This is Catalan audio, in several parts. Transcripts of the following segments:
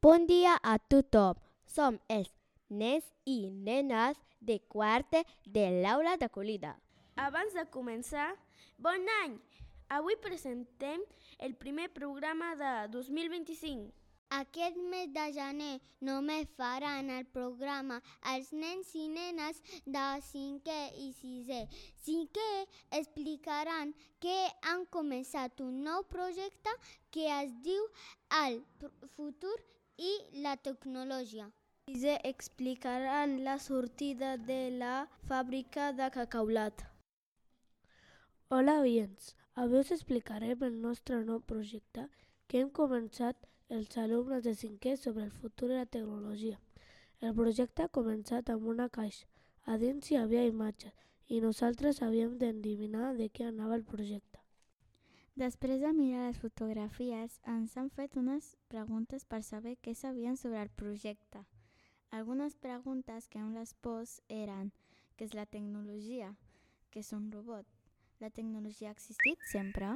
Bon dia a tothom. Som els nens i nenes de quart de l'aula d'acollida. Abans de començar, bon any! Avui presentem el primer programa de 2025. Aquest mes de gener només faran el programa els nens i nenes de 5è i 6è. 5è explicaran que han començat un nou projecte que es diu El futur i la tecnologia. 6è explicaran la sortida de la fàbrica de cacaulat. Hola, oients! Avui us explicarem el nostre nou projecte que hem començat els alumnes de 5è sobre el futur i la tecnologia. El projecte ha començat amb una caixa. A dins hi havia imatges i nosaltres havíem d'endevinar de què anava el projecte. Després de mirar les fotografies, ens han fet unes preguntes per saber què sabien sobre el projecte. Algunes preguntes que hem respost eren: què és la tecnologia? Què és un robot? La tecnologia ha existit sempre?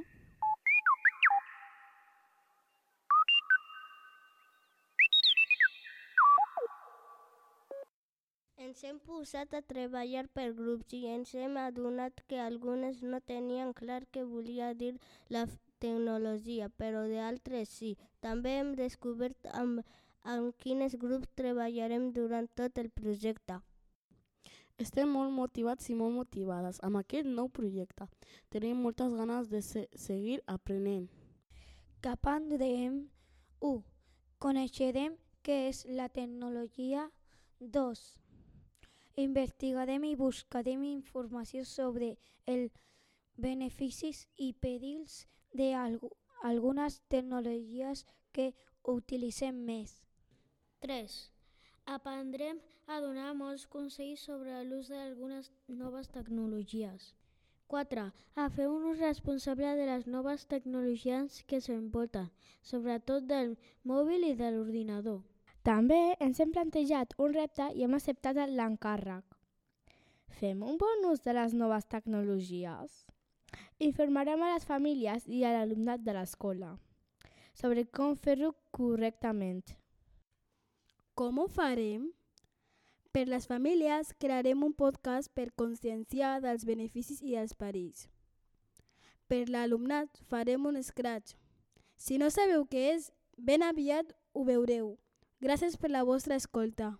Ens hem posat a treballar per grups i ens hem adonat que algunes no tenien clar què volia dir la tecnologia, però d'altres sí. També hem descobert amb quins grups treballarem durant tot el projecte. Estem molt motivats i molt motivades amb aquest nou projecte. Tenim moltes ganes de seguir aprenent. Aprendrem 1. Coneixerem què és la tecnologia. 2. Investigarem i buscarem informació sobre els beneficis i perills d'algunes tecnologies que utilitzem més. 3. Aprendrem a donar molts consells sobre l'ús d'algunes noves tecnologies. 4. A fer un ús responsable de les noves tecnologies que s'envolten, sobretot del mòbil i de l'ordinador. També ens hem plantejat un repte i hem acceptat l'encàrrec. Fem un bon ús de les noves tecnologies. Informarem a les famílies i a l'alumnat de l'escola sobre com fer-ho correctament. Com ho farem? Per les famílies crearem un podcast per conscienciar dels beneficis i dels perills. Per l'alumnat farem un scratch. Si no sabeu què és, ben aviat ho veureu. Gràcies per la vostra escolta.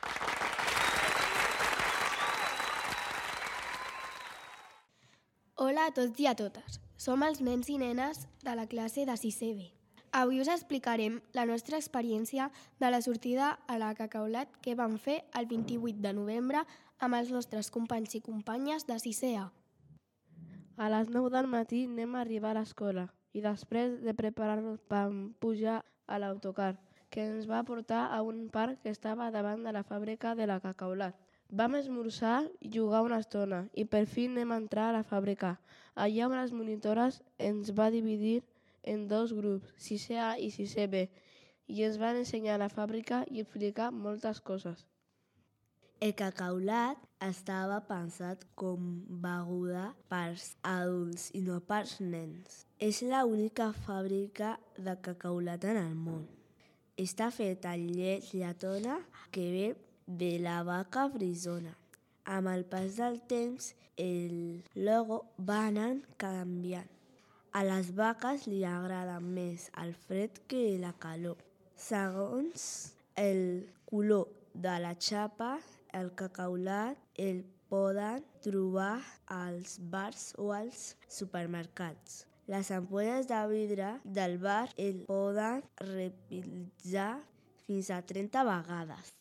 Hola a tots i a totes. Som els nens i nenes de la classe de 6è B. Avui us explicarem la nostra experiència de la sortida a la cacaulat que vam fer el 28 de novembre amb els nostres companys i companyes de 6è A. A les 9 del matí anem a arribar a l'escola i després de preparar-nos per pujar a l'autocar, que ens va portar a un parc que estava davant de la fàbrica de la cacaulat. Vam esmorzar i jugar una estona i per fi anem a entrar a la fàbrica. Allà on les monitores ens va dividir en dos grups, 6è A i 6è B, i ens van ensenyar la fàbrica i explicar moltes coses. El cacaulat estava pensat com beguda pels adults i no pels nens. És l'única fàbrica de cacaulat en el món. Està feta amb llet lletona que ve de la vaca frisona. Amb el pas del temps, el logo va anar canviant. A les vaques li agrada més el fred que la calor. Segons el color de la xapa, el cacaulat el poden trobar als bars o als supermercats. Les ampolles de vidre del bar el poden reutilitzar fins a 30 vegades.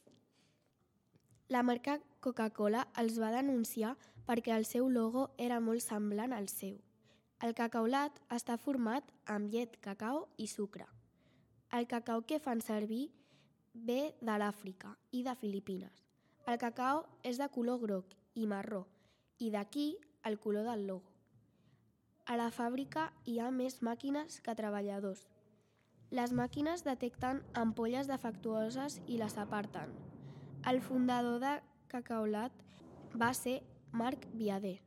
La marca Coca-Cola els va denunciar perquè el seu logo era molt semblant al seu. El cacaulat està format amb llet, cacau i sucre. El cacau que fan servir ve de l'Àfrica i de Filipines. El cacau és de color groc i marró i d'aquí el color del logo. A la fàbrica hi ha més màquines que treballadors. Les màquines detecten ampolles defectuoses i les aparten. El fundador de Cacaulat va ser Marc Viader.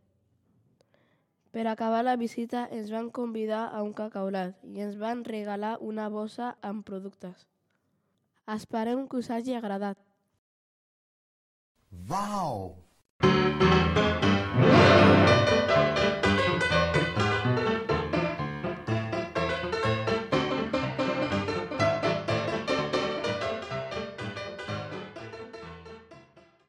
Per acabar la visita ens van convidar a un cacaulat i ens van regalar una bossa amb productes. Esperem que us hagi agradat. Wow!